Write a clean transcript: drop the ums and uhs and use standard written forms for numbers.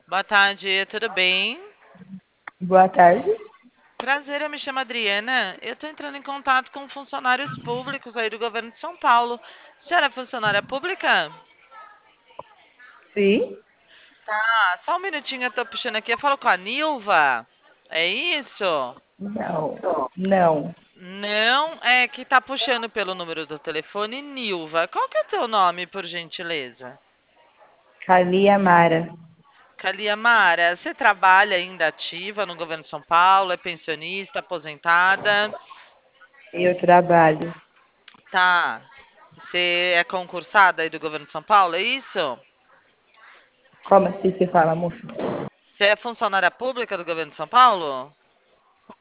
Boa tarde, tudo bem? Boa tarde. Prazer, eu me chamo Adriana. Eu estou entrando em contato com funcionários públicos aí do governo de São Paulo. A senhora é funcionária pública? Sim? Ah, só um minutinho, eu estou puxando aqui. Eu falo com a Nilva. É isso? Não. Não. Não, é que tá puxando pelo número do telefone Nilva. Qual que é o teu nome, por gentileza? Calia Mara. Caliamara, você trabalha ainda ativa no governo de São Paulo? É pensionista, aposentada? Eu trabalho. Tá. Você é concursada aí do governo de São Paulo, é isso? Como assim você fala, moço? Você é funcionária pública do governo de São Paulo?